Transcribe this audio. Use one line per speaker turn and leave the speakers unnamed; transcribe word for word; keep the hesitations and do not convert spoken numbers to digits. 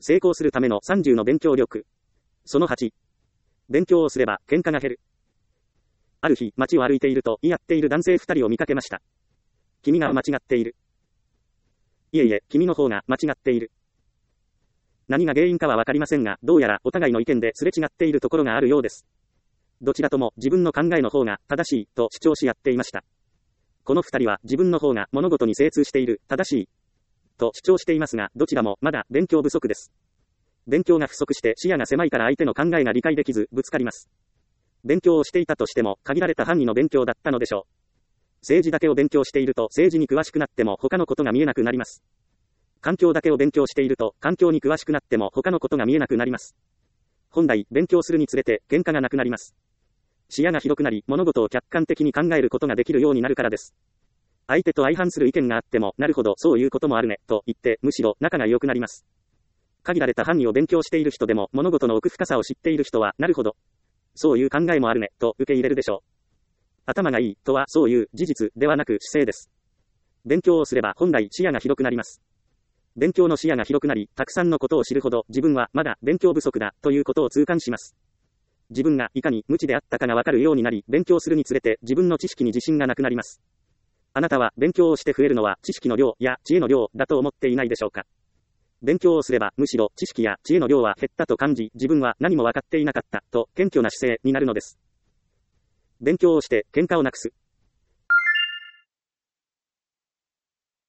成功するためのさんじゅうの勉強力。そのはち。勉強をすれば喧嘩が減る。ある日、街を歩いていると、言い合っている男性二人を見かけました。君が間違っている。いえいえ、君の方が間違っている。何が原因かはわかりませんが、どうやらお互いの意見ですれ違っているところがあるようです。どちらとも自分の考えの方が正しいと主張し合っていました。この二人は自分の方が物事に精通している、正しいと主張していますが、どちらもまだ勉強不足です。勉強が不足して視野が狭いから相手の考えが理解できずぶつかります。勉強をしていたとしても限られた範囲の勉強だったのでしょう。政治だけを勉強していると政治に詳しくなっても他のことが見えなくなります。環境だけを勉強していると環境に詳しくなっても他のことが見えなくなります。本来勉強するにつれて喧嘩がなくなります。視野が広くなり物事を客観的に考えることができるようになるからです。相手と相反する意見があっても、なるほどそういうこともあるねと言ってむしろ仲が良くなります。限られた範囲を勉強している人でも物事の奥深さを知っている人は、なるほどそういう考えもあるねと受け入れるでしょう。頭がいいとはそういう事実ではなく姿勢です。勉強をすれば本来視野が広くなります。勉強の視野が広くなり、たくさんのことを知るほど自分はまだ勉強不足だということを痛感します。自分がいかに無知であったかがわかるようになり、勉強するにつれて自分の知識に自信がなくなります。あなたは勉強をして増えるのは知識の量や知恵の量だと思っていないでしょうか。勉強をすればむしろ知識や知恵の量は減ったと感じ、自分は何も分かっていなかったと謙虚な姿勢になるのです。勉強をして喧嘩をなくす。